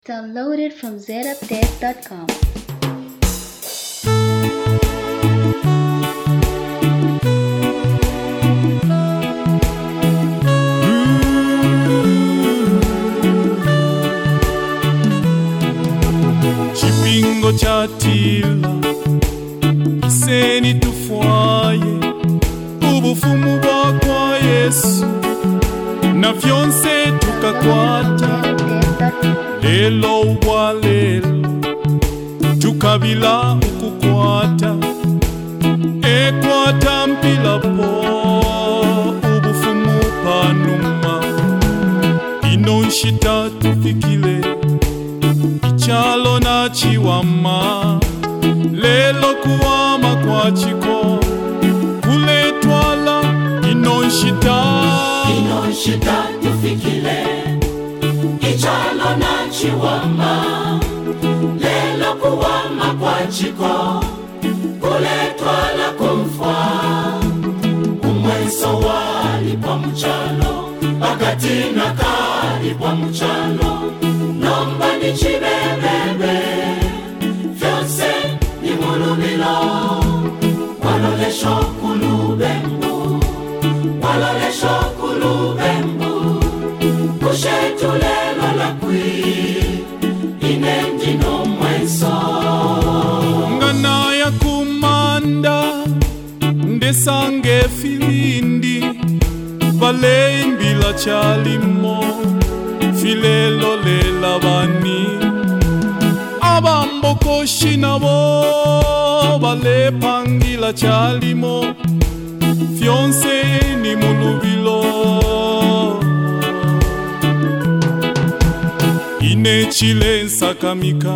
Downloaded from zupdate.com. Chipingo chatila iseni tufwaye ubufumu bwa Yesu na fyonse tukakwata lelo wa lelo tukabila ukukwata ekwata mpila po ubufumu panuma inonshita tufikile ichalo na chiwama lelo kuwama kwa chiko kuletwala inonshita tufikile ichalo na chiwama lelo kuwama kwa chiko kuletwala kumfwa umwenso wali pa mchalo akatina kali pa mchalo nomba ni chibebebe fyonse ni mulumilo walolesho kulubembu kushetulelo lakwi inendi no mwenso ngana ya kumanda ndesange filindi vale mbila chalimo filelo lela bani abamboko shinabo vale pangila chalimo fyonse ni mulubilo ine chile sakamika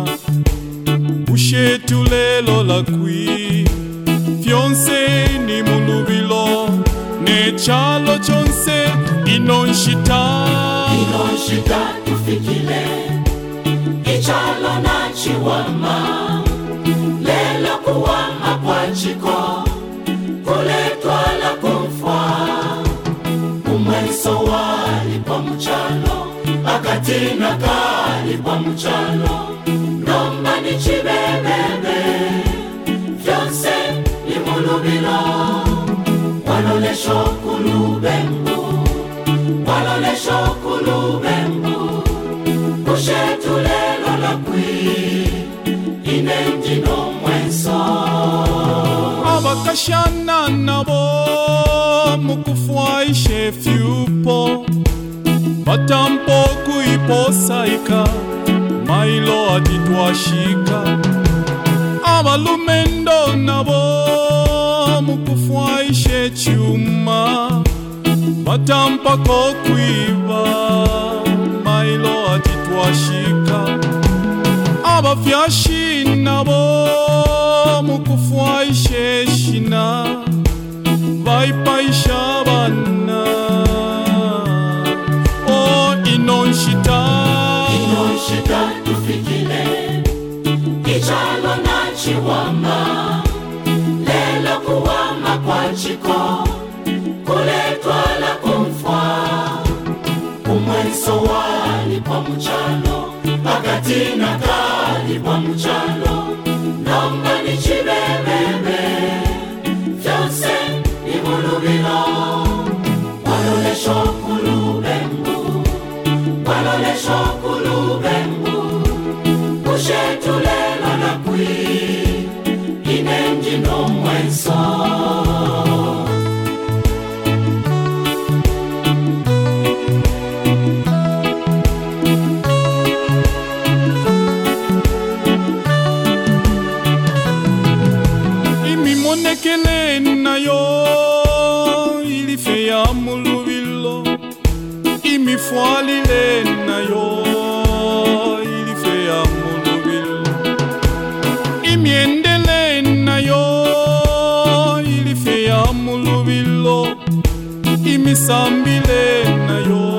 ushetulelo lakwi fyonse ni mulubilo ne chalo chonse inonshita tufikile ichalo na chiwama lelo kuwama kwa chiko kuletwala kumfwa umwenso wali pa mchalo akatina kali pa mchalo nomba ni chibebebe fyonse ni mulubilo walolesho kulubembu kushetulelo lakwi inendi no mwenso abakashana nabo mukufwaishe fyupo batampo kuiposaika mailo atitwashika abalumendo nabo mukufwaishe chuma batampako kuiba mailo atitwashika abafyashi nabo mukufwaishe shina vaipaisha bana o inonshita tufikile ichalo na chiwama lelo kuwama kwa chiko kuletwala kumfwa umwenso wali pa mchalo akatina kali pa mchalo nomba ni chibebebe fyonse ni mulubilo walolesho kulubembu kushetulelo lakwi inendi no mwenso imimonekele nayo ilife ya mulubilo imifwalile nayo ilife ya mulubilo imiendele nayo ilife ya mulubilo imisambile nayo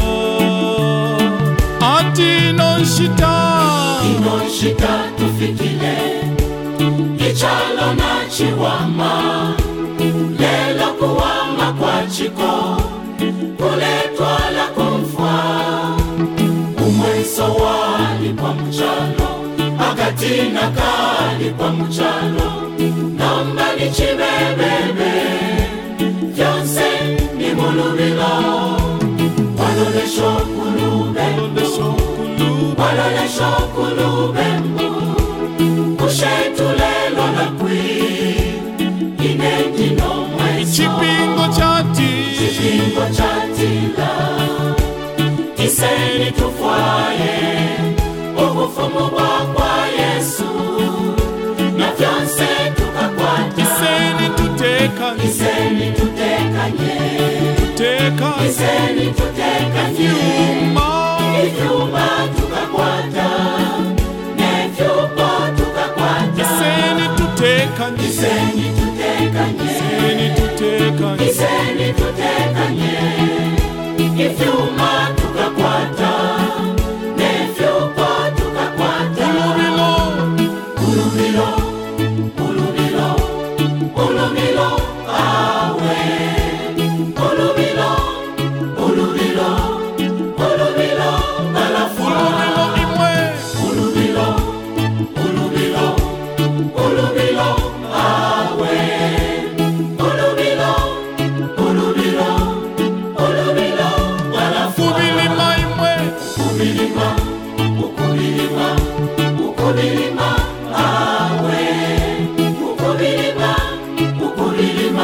ati inonshita tufikile ichalo na chiwama lelo kuwama kwa chiko kuletwala kumfwa umwenso wali akatina kali kwa muchalo nomba nichibebebe vyonse ni mulubilo walolesho kulubembu ushetulelo la kwi inendino mweso Chipingo chatila iseni tufwaye ubufumu kwa Yesu na vyonse tukakwata Iseni tutekanye Ivyuma tukakwata Nevyupo tukakwata Iseni tutekanye Ivyuma tukakwata Nevyupo tukakwata Ulumilo awe Ulumilo balafua Ulumilo awe Ulumilo balafua Ukulima awe Ukulima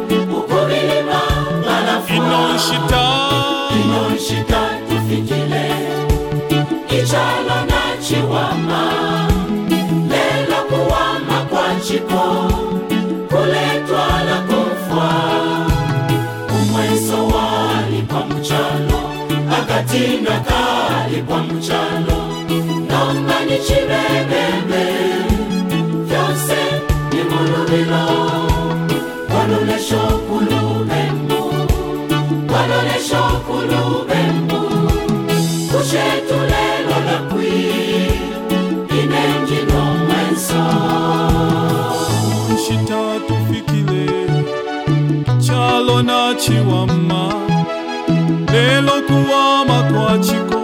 balafua Inonshita tufikile Ichalo na chiwama Lelo kuwama kwa chiko Kuletwa la kufwa Umweso wali kwa mchalo Akatina kali kwa mchalo Nomba nichibebebe Vyonse ni mulubilo Walolesho kulubembu Kushetulelo la kwi Inenjino mwenso Nshita tufikile Chalo na chiwama Lelo kuwama kwa chiko